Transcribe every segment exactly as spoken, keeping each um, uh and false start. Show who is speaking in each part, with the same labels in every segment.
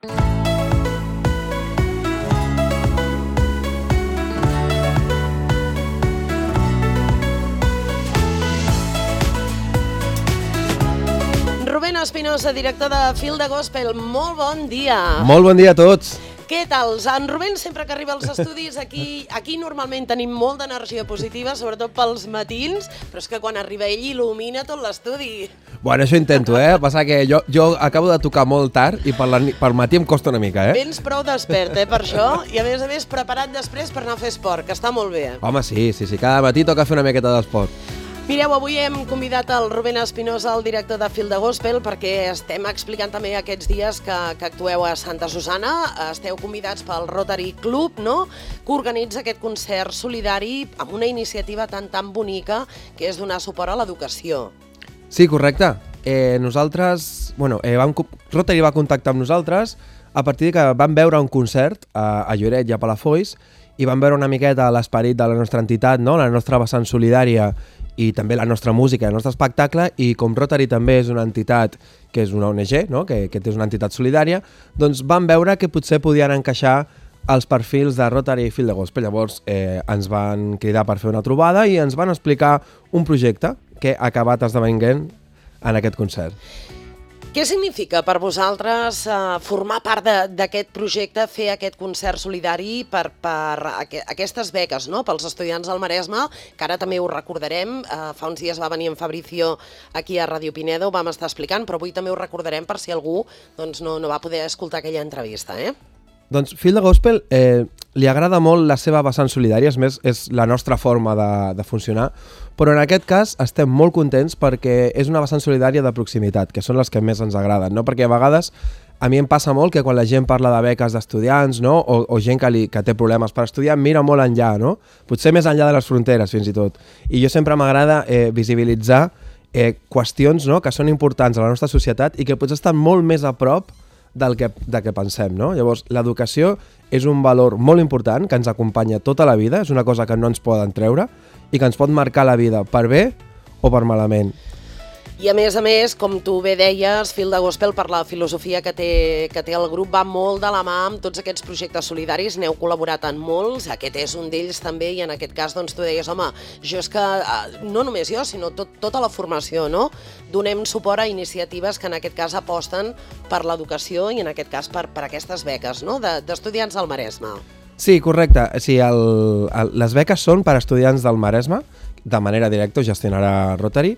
Speaker 1: Rubén Espinosa, director de Fil de Gospel, molt bon dia.
Speaker 2: Molt bon dia a tots.
Speaker 1: Què tal? En Rubén sempre que arriba als estudis, aquí, aquí normalment tenim molt d'energia positiva, sobretot pels matins, però és que quan arriba ell il·lumina tot l'estudi.
Speaker 2: Bueno, això intento, eh? Passa que jo, jo acabo de tocar molt tard i per, la, per matí em costa una mica, eh?
Speaker 1: Vens prou despert, eh, per això, i a més a més preparat després per anar a fer esport, que està molt bé.
Speaker 2: Home, sí, sí, sí, cada matí toca fer una miqueta d'esport.
Speaker 1: Mireu, avui hem convidat el Rubén Espinosa, el director de Fil de Gospel, perquè estem explicant també aquests dies que, que actueu a Santa Susanna. Esteu convidats pel Rotary Club, no?, que organitza aquest concert solidari amb una iniciativa tan tan bonica que és donar suport a l'educació.
Speaker 2: Sí, correcte. Eh, nosaltres, bueno, eh, vam, Rotary va contactar amb nosaltres a partir que vam veure un concert a, a Lloret i a Palafolls i vam veure una miqueta l'esperit de la nostra entitat, no?, la nostra vessant solidària i també la nostra música, el nostre espectacle, i com Rotary també és una entitat que és una O N G, no?, que, que és una entitat solidària, doncs vam veure que potser podien encaixar els perfils de Rotary i Fil de Gospel. Llavors eh, ens van cridar per fer una trobada i ens van explicar un projecte que ha acabat esdevenint en aquest concert.
Speaker 1: Què significa per vosaltres eh, formar part d'aquest projecte, fer aquest concert solidari per, per aqu aquestes beques, no?, pels estudiants del Maresme, que ara també ho recordarem, eh, fa uns dies va venir en Fabricio aquí a Ràdio Pinedo, ho vam estar explicant, però avui també ho recordarem per si algú doncs, no, no va poder escoltar aquella entrevista, eh?
Speaker 2: Doncs Fil de Gospel eh, li agrada molt la seva vessant solidària, és més, és la nostra forma de, de funcionar, però en aquest cas estem molt contents perquè és una vessant solidària de proximitat, que són les que més ens agraden, no? Perquè a vegades a mi em passa molt que quan la gent parla de beques d'estudiants, no?, o, o gent que, li, que té problemes per estudiar, mira molt enllà, no?, potser més enllà de les fronteres fins i tot. I jo sempre m'agrada eh, visibilitzar eh, qüestions, no?, que són importants a la nostra societat i que potser estan molt més a prop del que, del que pensem, no? Llavors, l'educació és un valor molt important que ens acompanya tota la vida, és una cosa que no ens poden treure i que ens pot marcar la vida per bé o per malament.
Speaker 1: I a més a més, com tu bé deies, Fil de Gospel, per la filosofia que té, que té el grup, va molt de la mà amb tots aquests projectes solidaris, n'heu col·laborat en molts, aquest és un d'ells també, i en aquest cas doncs, tu deies, home, jo és que, no només jo, sinó tot, tota la formació, no?, donem suport a iniciatives que en aquest cas aposten per l'educació i en aquest cas per, per aquestes beques, no?, d'estudiants del Maresme.
Speaker 2: Sí, correcte. Sí, el, el, les beques són per a estudiants del Maresme, de manera directa ho gestionarà Rotary,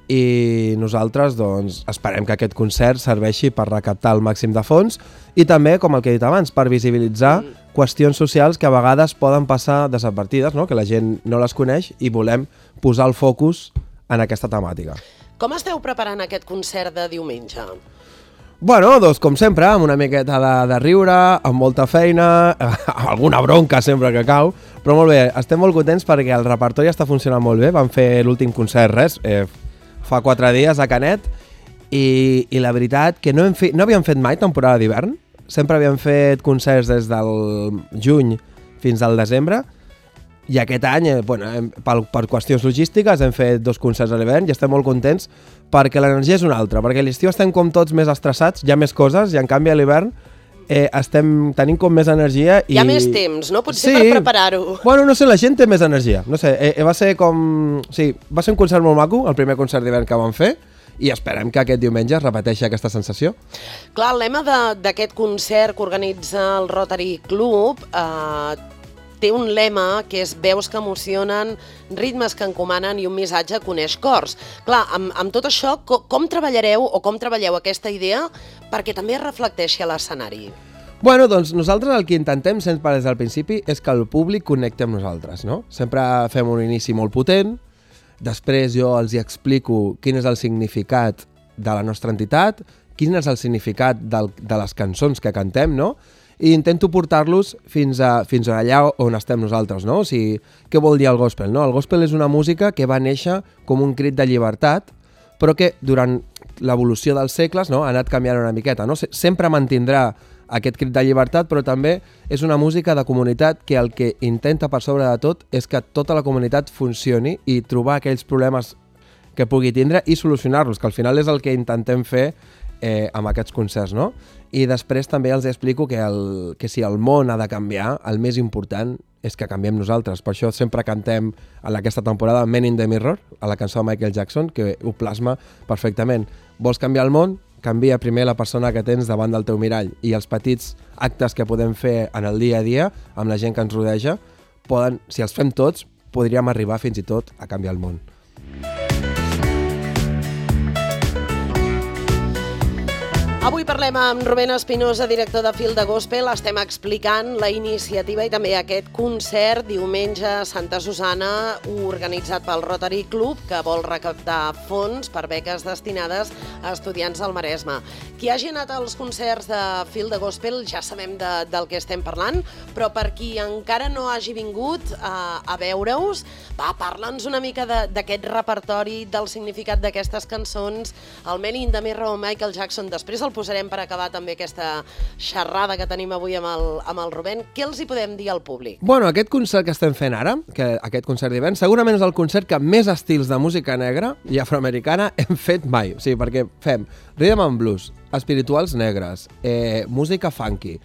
Speaker 2: i nosaltres doncs, esperem que aquest concert serveixi per recaptar el màxim de fons i també, com el que he dit abans, per visibilitzar mm. qüestions socials que a vegades poden passar desadvertides, no?, que la gent no les coneix i volem posar el focus en aquesta temàtica.
Speaker 1: Com esteu preparant aquest concert de diumenge?
Speaker 2: Bueno, doncs com sempre, amb una miqueta de, de riure, amb molta feina, alguna bronca sempre que cau, però molt bé, estem molt contents perquè el repertori està funcionant molt bé. Vam fer l'últim concert, res, eh, fa quatre dies a Canet, i, i la veritat que no, hem fet, no havíem fet mai temporada d'hivern, sempre havíem fet concerts des del juny fins al desembre, i aquest any, eh, bueno, per, per qüestions logístiques, hem fet dos concerts a l'hivern i estem molt contents perquè l'energia és una altra, perquè a l'estiu estem com tots més estressats, hi ha més coses, i en canvi a l'hivern eh, estem tenint com més energia. I...
Speaker 1: Hi ha més temps, no? Potser sí, per preparar-ho.
Speaker 2: Bueno, no sé, la gent té més energia. No sé, eh, va ser com... Sí, va ser un concert molt maco, el primer concert d'hivern que vam fer, i esperem que aquest diumenge es repeteixi aquesta sensació.
Speaker 1: Clar, el lema d'aquest concert que organitza el Rotary Club eh, té un lema que és veus que emocionen, ritmes que encomanen i un missatge que uneix cors. Clar, amb, amb tot això, com, com treballareu o com treballeu aquesta idea perquè també es reflecteixi a l'escenari?
Speaker 2: Bueno, doncs nosaltres el que intentem sempre des del principi és que el públic connecti amb nosaltres, no? Sempre fem un inici molt potent, després jo els hi explico quin és el significat de la nostra entitat, quin és el significat del, de les cançons que cantem, no?, i intento portar-los fins a, fins a allà on estem nosaltres, no? O sigui, què vol dir el gospel, no? El gospel és una música que va néixer com un crit de llibertat, però que durant l'evolució dels segles, no?, ha anat canviant una miqueta, no? Sempre mantindrà aquest crit de llibertat, però també és una música de comunitat que el que intenta per sobre de tot és que tota la comunitat funcioni i trobar aquells problemes que pugui tindre i solucionar-los, que al final és el que intentem fer eh, amb aquests concerts, no? I després també els explico que, el, que si el món ha de canviar, el més important és que canviem nosaltres. Per això sempre cantem en aquesta temporada Man in the Mirror, a la cançó de Michael Jackson, que ho plasma perfectament. Vols canviar el món? Canvia primer la persona que tens davant del teu mirall, i els petits actes que podem fer en el dia a dia amb la gent que ens rodeja, poden, si els fem tots, podríem arribar fins i tot a canviar el món.
Speaker 1: Avui parlem amb Rubén Espinosa, director de Fil de Gospel. Estem explicant la iniciativa i també aquest concert diumenge a Santa Susanna, organitzat pel Rotary Club, que vol recaptar fons per beques destinades a estudiants del Maresme. Qui hagi anat als concerts de Fil de Gospel ja sabem de, del que estem parlant, però per qui encara no hagi vingut a, a veure-us, va, parla'ns una mica d'aquest repertori, del significat d'aquestes cançons, el Man in the Mirror o Michael Jackson. Després el posarem per acabar també aquesta xerrada que tenim avui amb el, amb el Rubén. Què els hi podem dir al públic?
Speaker 2: Bueno, aquest concert que estem fent ara, que aquest concert d'hivern, segurament és el concert que més estils de música negra i afroamericana hem fet mai. O sigui, perquè fem rhythm and blues, espirituals negres, eh, música funky,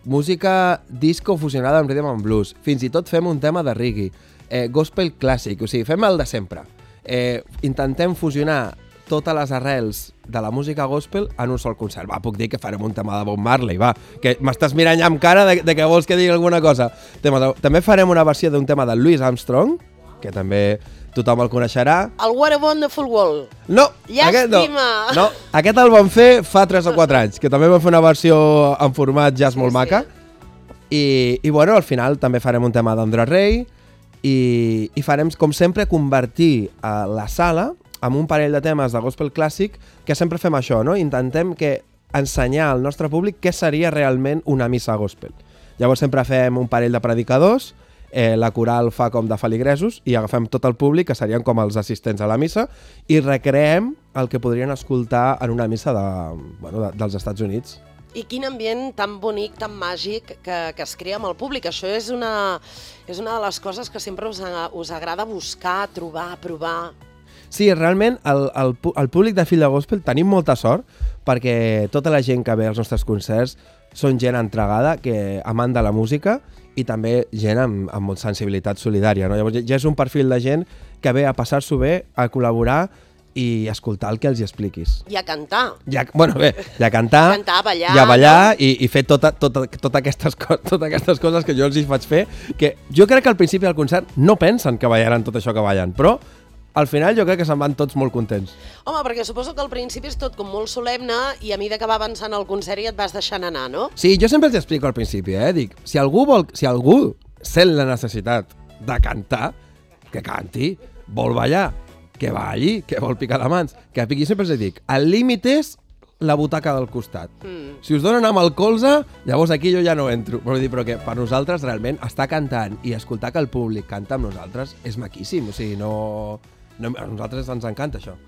Speaker 2: música disco fusionada amb rhythm and blues, fins i tot fem un tema de reggae, eh, gospel clàssic, o sigui, fem el de sempre. Eh, intentem fusionar totes les arrels de la música gospel en un sol concert. Va, puc dir que farem un tema de Bob Marley, va, que m'estàs mirant ja amb cara de, de que vols que digui alguna cosa. Tema de, també farem una versió d'un tema de Louis Armstrong, que també tothom el coneixerà.
Speaker 1: El What a Wonderful World.
Speaker 2: No, aquest no. no. Aquest el vam fer fa tres o quatre anys, que també vam fer una versió en format jazz molt sí, maca. Sí. I, I bueno, al final també farem un tema d'Andra Ray i, i farem, com sempre, convertir a la sala amb un parell de temes de gospel clàssic, que sempre fem això, no? Intentem que ensenyar al nostre públic què seria realment una missa gospel. Llavors sempre fem un parell de predicadors, eh, la coral fa com de feligresos i agafem tot el públic, que serien com els assistents a la missa, i recreem el que podrien escoltar en una missa de, bueno, de, dels Estats Units.
Speaker 1: I quin ambient tan bonic, tan màgic que, que es crea amb el públic. Això és una, és una de les coses que sempre us, us agrada buscar, trobar, provar.
Speaker 2: Sí, realment el, el, el públic de Fil de Gospel tenim molta sort, perquè tota la gent que ve als nostres concerts són gent entregada, que amant de la música, i també gent amb, amb molta sensibilitat solidària, no? Llavors ja és un perfil de gent que ve a passar-s'ho bé, a col·laborar i escoltar el que els hi expliquis.
Speaker 1: I a cantar.
Speaker 2: I a, bueno, bé, i a cantar,
Speaker 1: cantar, ballar,
Speaker 2: i a ballar,
Speaker 1: no?
Speaker 2: i, i fer tota, tota, tota aquestes, totes aquestes coses que jo els hi faig fer, que jo crec que al principi del concert no pensen que ballaran tot això que ballen, però al final jo crec que se'n van tots molt contents.
Speaker 1: Home, perquè suposo que al principi és tot com molt solemne i a mesura que va avançant el concert ja et vas deixant anar, no?
Speaker 2: Sí, jo sempre els explico al principi, eh? Dic, si algú vol, si algú sent la necessitat de cantar, que canti, vol ballar, que balli, que vol picar de mans, que piqui, sempre els dic, el límit és la butaca del costat. Mm. Si us donen amb el colze, llavors aquí jo ja no entro. Però, dir, però que per nosaltres realment estar cantant i escoltar que el públic canta amb nosaltres és maquíssim, o sigui, no... No, a nosaltres ens encanta això.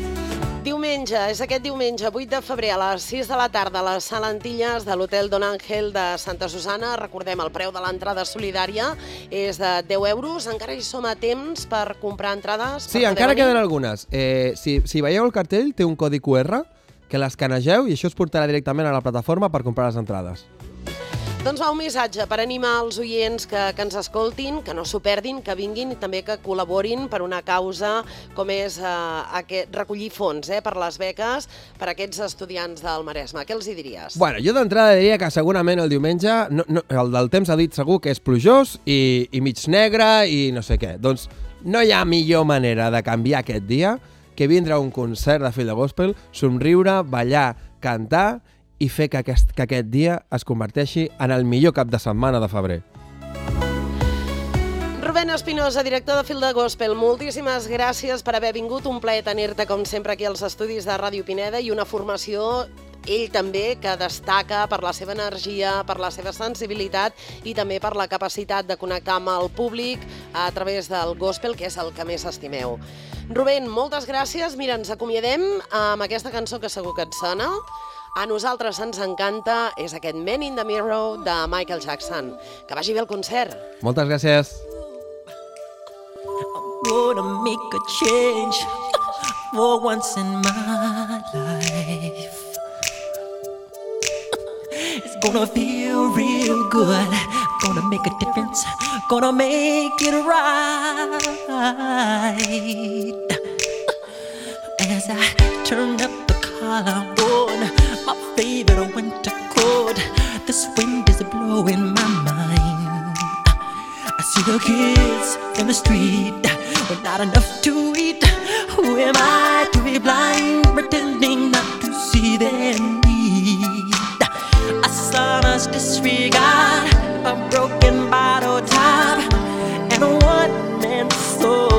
Speaker 1: Diumenge, és aquest diumenge, vuit de febrer, a les sis de la tarda, a les Sala Antilles de l'Hotel Don Ángel de Santa Susanna. Recordem, el preu de l'entrada solidària és de deu euros. Encara hi som a temps per comprar entrades?
Speaker 2: Sí, encara venir? Queden algunes. Eh, si, si veieu el cartell, té un codi cu erre, que l'escanegeu i això us portarà directament a la plataforma per comprar les entrades.
Speaker 1: Doncs va, un missatge per animar els oients que, que ens escoltin, que no s'ho perdin, que vinguin i també que col·laborin per una causa com és eh, aquest, recollir fons eh, per les beques per a aquests estudiants del Maresme. Què els hi diries?
Speaker 2: Bueno, jo d'entrada diria que segurament el diumenge, no, no, el del temps ha dit segur que és plujós i, i mig negre i no sé què. Doncs no hi ha millor manera de canviar aquest dia que vindre a un concert de Fil de Gospel, somriure, ballar, cantar i fer que aquest, que aquest dia es converteixi en el millor cap de setmana de febrer.
Speaker 1: Rubén Espinosa, director de Fil de Gospel, moltíssimes gràcies per haver vingut. Un plaer tenir-te, com sempre, aquí als estudis de Ràdio Pineda i una formació, ell també, que destaca per la seva energia, per la seva sensibilitat i també per la capacitat de connectar amb el públic a través del gospel, que és el que més estimeu. Rubén, moltes gràcies. Mira, ens acomiadem amb aquesta cançó que segur que et sona. A nosaltres ens encanta, és aquest Man in the Mirror de Michael Jackson. Que vagi bé el concert.
Speaker 2: Moltes gràcies.
Speaker 3: I'm gonna make a change for once in my life. Gonna feel real good. Gonna make a difference. Gonna make it right. As I turn up the collar on my favorite winter coat, this wind is blowing my mind. I see the kids in the street with not enough to eat. Who am I to be blind, pretending not to see their need? A son's disregard, a broken bottle top, and a one-man soul.